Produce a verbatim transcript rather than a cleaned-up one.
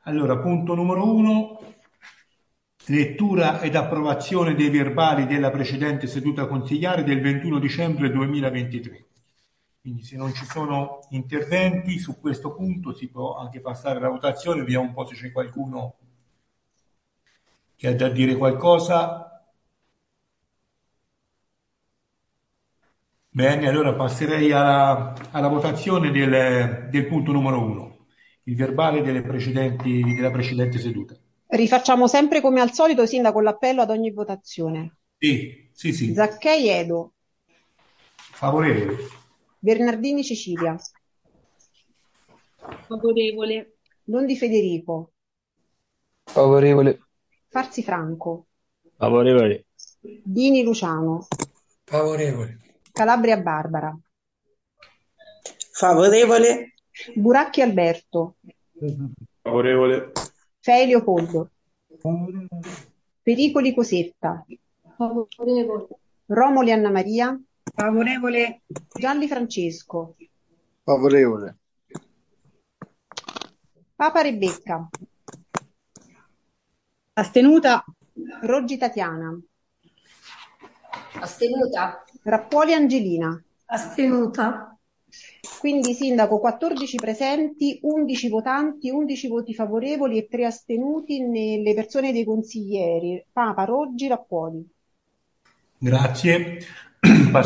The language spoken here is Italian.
Allora, punto numero uno, lettura ed approvazione dei verbali della precedente seduta consigliare del ventuno dicembre duemilaventitré. Quindi se non ci sono interventi su questo punto si può anche passare alla votazione, vediamo un po' se c'è qualcuno che ha da dire qualcosa. Bene, allora passerei alla, alla votazione del, del punto numero uno, il verbale delle precedenti, della precedente seduta. Rifacciamo sempre come al solito, sindaco, l'appello ad ogni votazione. Sì, sì, sì, Zacchei Edo, favorevole. Bernardini Cecilia, Favorevole. Londi Federico, Favorevole. Farsi Franco, Favorevole. Dini Luciano, Favorevole. Calabria Barbara, Favorevole. Buracchi Alberto, Favorevole. Fei Leopoldo, Pericoli Cosetta, Favorevole. Romoli Anna Maria, Favorevole. Gianni Francesco, Favorevole. Papa Rebecca, Astenuta. Roggi Tatiana, Astenuta. Rappuoli Angelina. Astenuta. Quindi, sindaco, quattordici presenti, undici votanti, undici voti favorevoli e tre astenuti nelle persone dei consiglieri Papa, Roggi, Rappuoli. Grazie.